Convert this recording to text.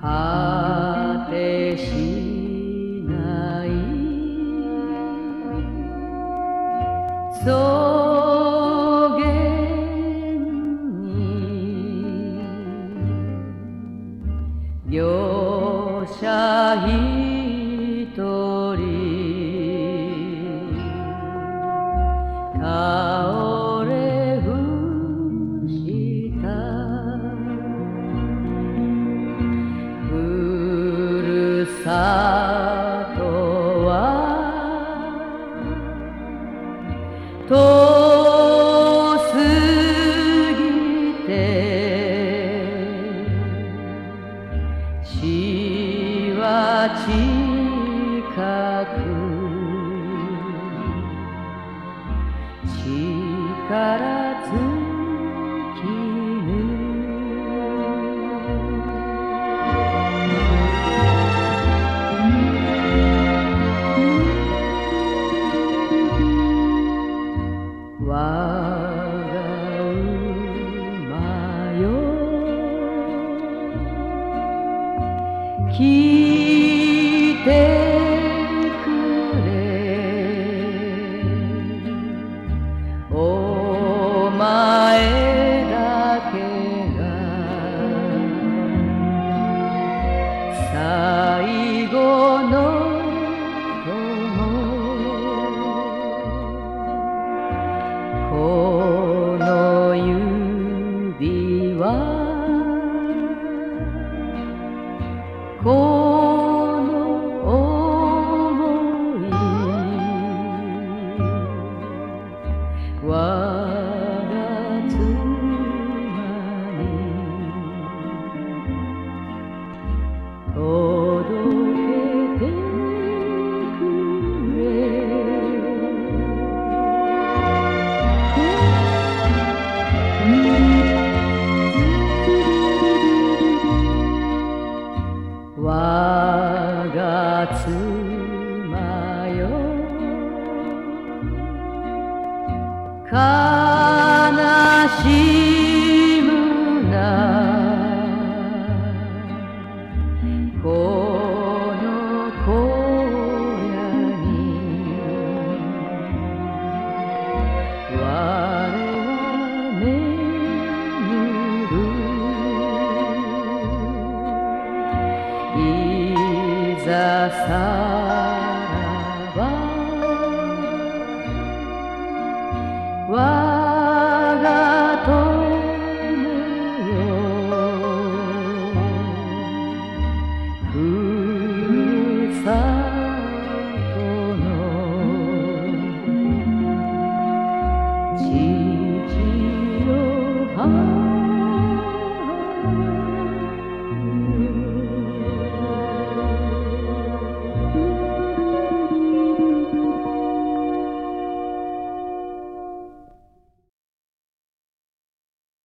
果てしない草原に業者一人倒れ伏したふるさとは遠すぎて死は近く力尽きぬ我が馬よ聞いてくれお前だけが最後の友この指輪この想い我が妻に届けてくれ我が妻よ悲しむなこの荒野に我は眠るいざさ